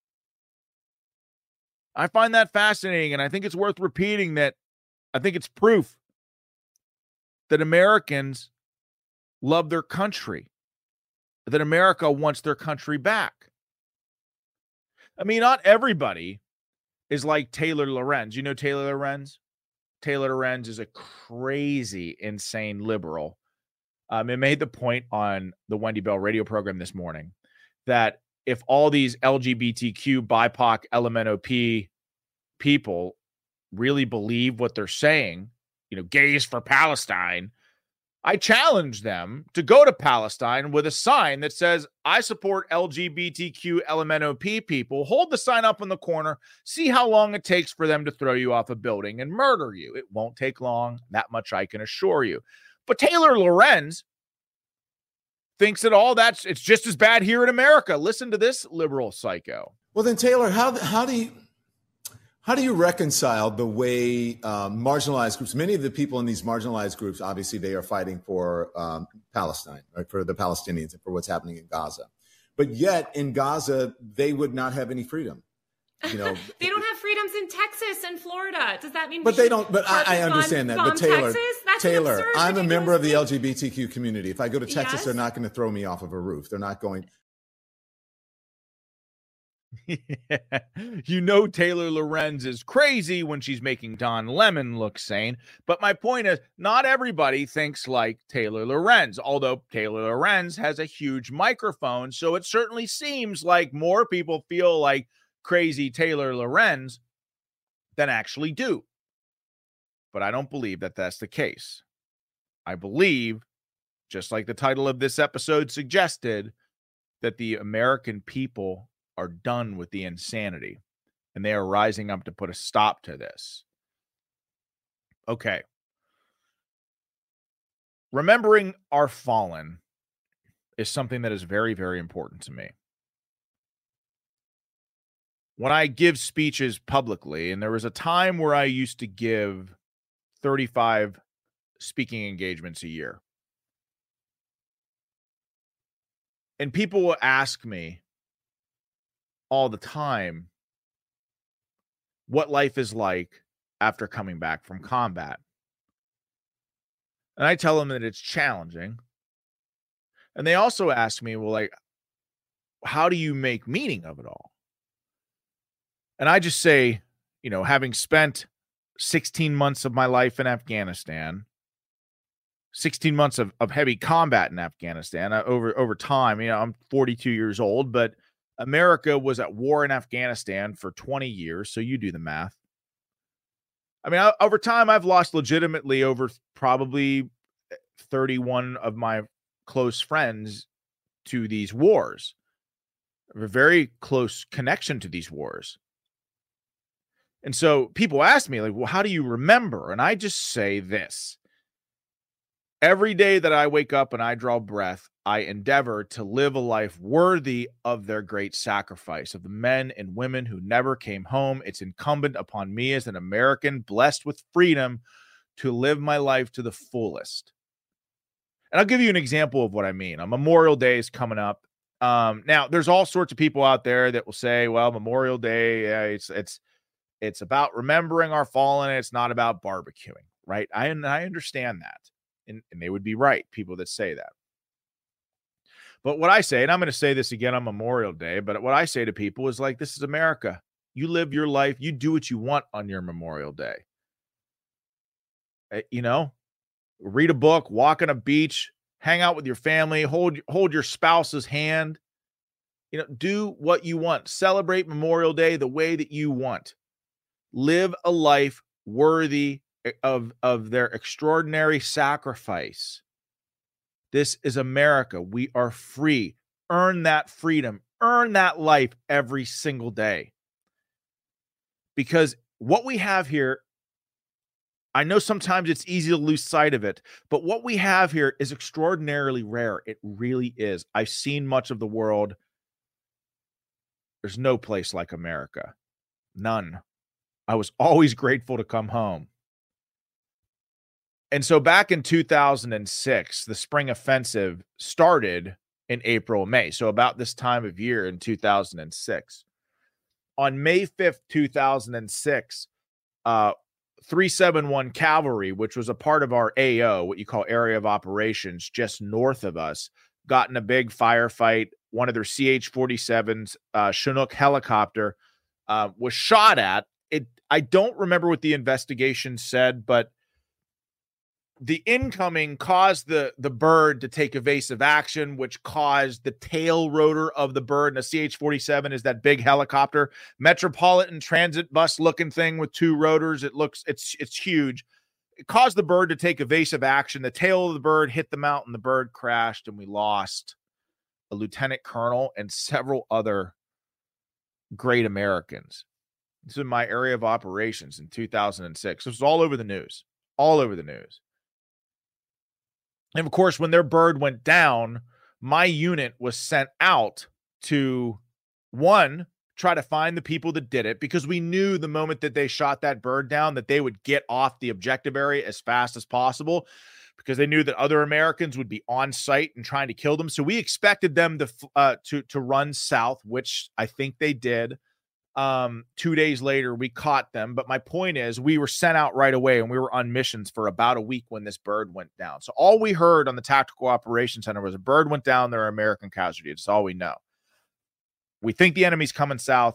I find that fascinating, and I think it's worth repeating that I think it's proof that Americans love their country, that America wants their country back. I mean, not everybody is like Taylor Lorenz. You know Taylor Lorenz? Taylor Lorenz is a crazy, insane liberal. Um, it made the point on the Wendy Bell radio program this morning that if all these L G B T Q, B I P O C, L M N O P people really believe what they're saying, you know, gays for Palestine, I challenge them to go to Palestine with a sign that says, I support L G B T Q, L M N O P people. Hold the sign up in the corner. See how long it takes for them to throw you off a building and murder you. It won't take long. That much I can assure you. But Taylor Lorenz thinks that all that's, it's just as bad here in America. Listen to this liberal psycho. Well, then, Taylor, how how do you, How do you reconcile the way um, marginalized groups, many of the people in these marginalized groups, obviously they are fighting for um, Palestine, right, for the Palestinians and for what's happening in Gaza. But yet in Gaza, they would not have any freedom. You know, they don't have freedoms in Texas and Florida. Does that mean? But they don't. But I, I understand that. But Taylor, Taylor, absurd, I'm a member of the L G B T Q community. If I go to Texas, yes. they're not going to throw me off of a roof. They're not going. You know, Taylor Lorenz is crazy when she's making Don Lemon look sane. But my point is, not everybody thinks like Taylor Lorenz, although Taylor Lorenz has a huge microphone. So it certainly seems like more people feel like crazy Taylor Lorenz than actually do. But I don't believe that that's the case. I believe, just like the title of this episode suggested, that the American people are done with the insanity and they are rising up to put a stop to this. Okay. Remembering our fallen is something that is very, very important to me. When I give speeches publicly, and there was a time where I used to give thirty-five speaking engagements a year. And people will ask me all the time what life is like after coming back from combat. And I tell them that it's challenging. And they also ask me, well, like, how do you make meaning of it all? And I just say, you know, having spent sixteen months of my life in Afghanistan, sixteen months of, of heavy combat in Afghanistan, uh, over, over time, you know, I'm forty-two years old, but America was at war in Afghanistan for twenty years. So you do the math. I mean, I, over time, I've lost legitimately over probably thirty-one of my close friends to these wars. I have a very close connection to these wars. And so people ask me, like, well, how do you remember? And I just say this. Every day that I wake up and I draw breath, I endeavor to live a life worthy of their great sacrifice, of the men and women who never came home. It's incumbent upon me as an American blessed with freedom to live my life to the fullest. And I'll give you an example of what I mean. On Memorial Day is coming up. Um, now, there's all sorts of people out there that will say, well, Memorial Day, yeah, it's it's it's about remembering our fallen. It's not about barbecuing, right? I, I understand that. And, and they would be right, people that say that. But what I say, and I'm going to say this again on Memorial Day, but what I say to people is like, this is America. You live your life. You do what you want on your Memorial Day. You know, read a book, walk on a beach, hang out with your family, hold, hold your spouse's hand. You know, do what you want. Celebrate Memorial Day the way that you want. Live a life worthy of, of their extraordinary sacrifice. This is America. We are free. Earn that freedom. Earn that life every single day. Because what we have here, I know sometimes it's easy to lose sight of it, but what we have here is extraordinarily rare. It really is. I've seen much of the world. There's no place like America. None. I was always grateful to come home. And so back in two thousand six, the Spring Offensive started in April, May. So about this time of year in two thousand six. On May fifth, two thousand six, uh, three seventy-one Cavalry, which was a part of our A O, what you call Area of Operations, just north of us, got in a big firefight. One of their C H forty-sevens, uh, Chinook helicopter, uh, was shot at. It. I don't remember what the investigation said, but the incoming caused the, the bird to take evasive action, which caused the tail rotor of the bird. And the C H forty-seven is that big helicopter, Metropolitan Transit bus looking thing with two rotors. It looks, it's, it's huge. It caused the bird to take evasive action. The tail of the bird hit the mountain. The bird crashed, and we lost a lieutenant colonel and several other great Americans. This is my area of operations in two thousand six. This was all over the news, all over the news. And of course, when their bird went down, my unit was sent out to, one, try to find the people that did it, because we knew the moment that they shot that bird down that they would get off the objective area as fast as possible, because they knew that other Americans would be on site and trying to kill them. So we expected them to uh, to to run south, which I think they did. Um, two days later, we caught them. But my point is, we were sent out right away, and we were on missions for about a week when this bird went down. So all we heard on the Tactical Operations Center was a bird went down, there are American casualties. That's all we know. We think the enemy's coming south.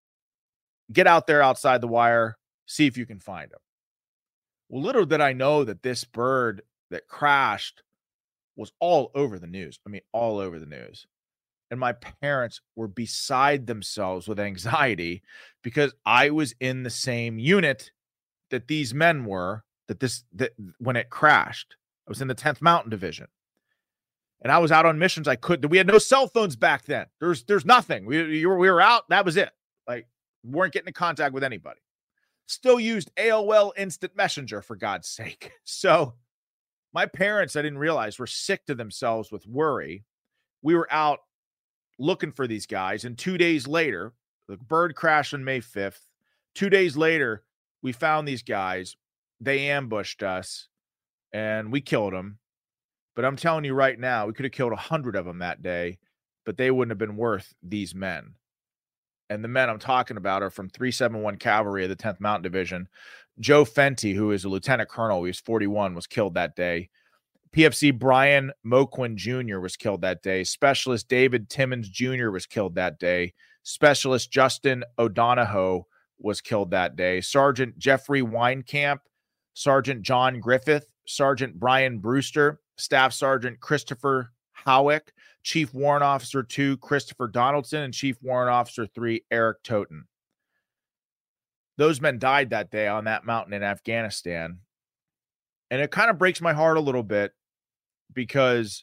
Get out there outside the wire. See if you can find them. Well, little did I know that this bird that crashed was all over the news. I mean, all over the news. And my parents were beside themselves with anxiety because I was in the same unit that these men were, that this, that when it crashed. I was in the tenth Mountain Division. And I was out on missions. I couldn't, we had no cell phones back then. There's, there's nothing. We, you were, we were out. That was it. Like, weren't getting in contact with anybody. Still used A O L Instant Messenger, for God's sake. So my parents, I didn't realize, were sick to themselves with worry. We were out looking for these guys. And two days later, the bird crashed on May fifth. Two days later, we found these guys. They ambushed us and we killed them. But I'm telling you right now, we could have killed a hundred of them that day, but they wouldn't have been worth these men. And the men I'm talking about are from three seventy-one Cavalry of the tenth Mountain Division. Joe Fenty, who is a lieutenant colonel, he was forty-one, was killed that day. P F C Brian Moquin Junior was killed that day. Specialist David Timmons Junior was killed that day. Specialist Justin O'Donohoe was killed that day. Sergeant Jeffrey Weinkamp, Sergeant John Griffith, Sergeant Brian Brewster, Staff Sergeant Christopher Howick, Chief Warrant Officer two, Christopher Donaldson, and Chief Warrant Officer three, Eric Toten. Those men died that day on that mountain in Afghanistan. And it kind of breaks my heart a little bit because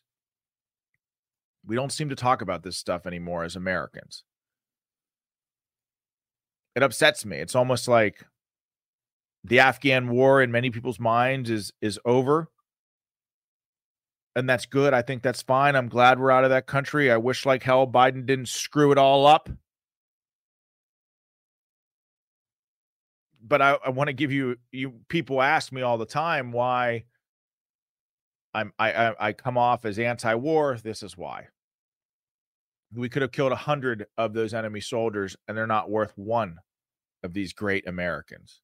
we don't seem to talk about this stuff anymore as Americans. It upsets me. It's almost like the Afghan war in many people's minds is, is over. And that's good. I think that's fine. I'm glad we're out of that country. I wish like hell Biden didn't screw it all up. But I, I want to give you, you people ask me all the time why I'm, I, I, I come off as anti-war. This is why. We could have killed a hundred of those enemy soldiers and they're not worth one of these great Americans.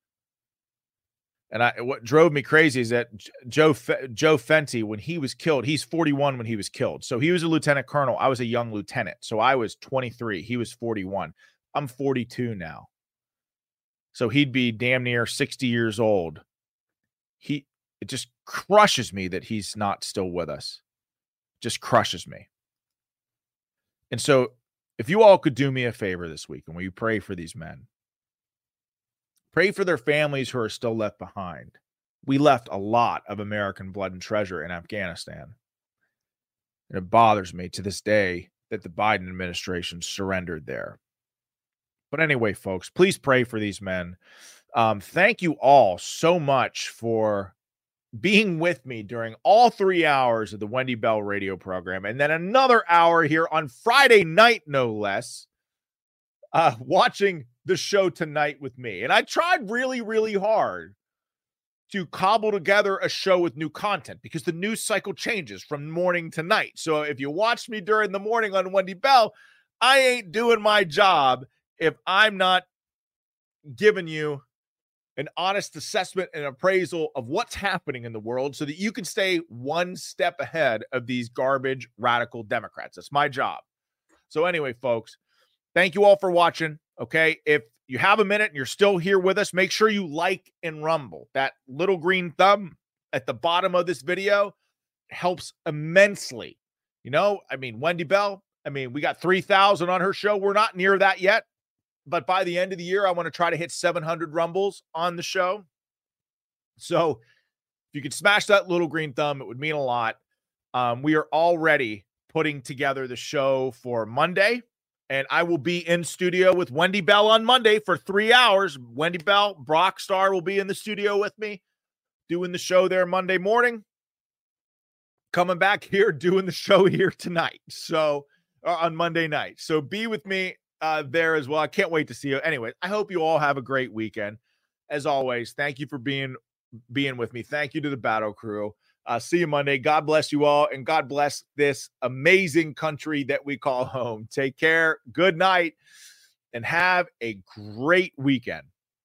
And I, what drove me crazy is that Joe Joe Fenty, when he was killed, he's forty-one when he was killed. So he was a lieutenant colonel. I was a young lieutenant. So I was twenty-three. He was forty-one. I'm forty-two now. So he'd be damn near sixty years old. He, it just crushes me that he's not still with us. Just crushes me. And so if you all could do me a favor this week, and will you pray for these men? Pray for their families who are still left behind. We left a lot of American blood and treasure in Afghanistan. And it bothers me to this day that the Biden administration surrendered there. But anyway, folks, please pray for these men. Um, thank you all so much for being with me during all three hours of the Wendy Bell radio program. And then another hour here on Friday night, no less, uh, watching the show tonight with me. And I tried really, really hard to cobble together a show with new content because the news cycle changes from morning to night. So if you watch me during the morning on Wendy Bell, I ain't doing my job if I'm not giving you an honest assessment and appraisal of what's happening in the world so that you can stay one step ahead of these garbage radical Democrats. That's my job. So anyway, folks, thank you all for watching. Okay, if you have a minute and you're still here with us, make sure you like and rumble. That little green thumb at the bottom of this video helps immensely. You know, I mean, Wendy Bell, I mean, we got three thousand on her show. We're not near that yet. But by the end of the year, I want to try to hit seven hundred rumbles on the show. So if you could smash that little green thumb, it would mean a lot. Um, we are already putting together the show for Monday. And I will be in studio with Wendy Bell on Monday for three hours. Wendy Bell, Brock Star will be in the studio with me, doing the show there Monday morning. Coming back here, doing the show here tonight. So uh, on Monday night. So be with me uh, there as well. I can't wait to see you. Anyway, I hope you all have a great weekend. As always, thank you for being being with me. Thank you to the Battle Crew. Uh, see you Monday. God bless you all, and God bless this amazing country that we call home. Take care. Good night, and have a great weekend.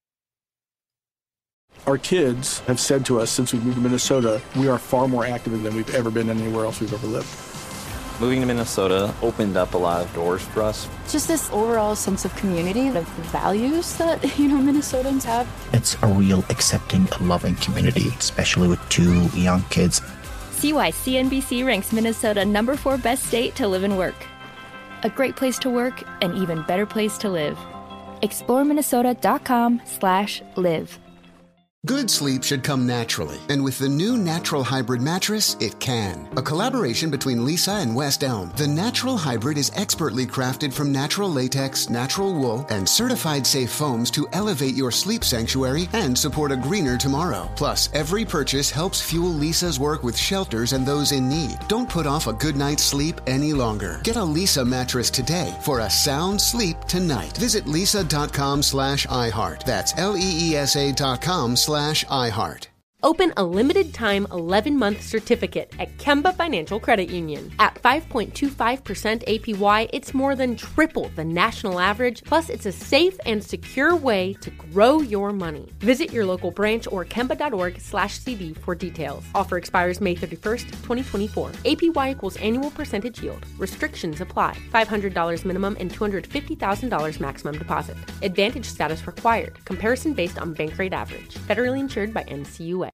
Our kids have said to us since we moved to Minnesota, we are far more active than we've ever been anywhere else we've ever lived. Moving to Minnesota opened up a lot of doors for us. Just this overall sense of community, of the values that, you know, Minnesotans have. It's a real accepting, loving community, especially with two young kids. See why C N B C ranks Minnesota number four best state to live and work. A great place to work, an even better place to live. explore minnesota dot com slash live. Good sleep should come naturally, and with the new Natural Hybrid mattress, it can. A collaboration between Lisa and West Elm, the Natural Hybrid is expertly crafted from natural latex, natural wool, and certified safe foams to elevate your sleep sanctuary and support a greener tomorrow. Plus, every purchase helps fuel Lisa's work with shelters and those in need. Don't put off a good night's sleep any longer. Get a Lisa mattress today for a sound sleep tonight. Visit lisa.com slash iHeart. That's L-E-E-S-A dot com slash slash iHeart. Open a limited-time eleven-month certificate at Kemba Financial Credit Union. At five point two five percent A P Y, it's more than triple the national average, plus it's a safe and secure way to grow your money. Visit your local branch or kemba.org slash CD for details. Offer expires May thirty-first, twenty twenty-four. A P Y equals annual percentage yield. Restrictions apply. five hundred dollars minimum and two hundred fifty thousand dollars maximum deposit. Advantage status required. Comparison based on bank rate average. Federally insured by N C U A.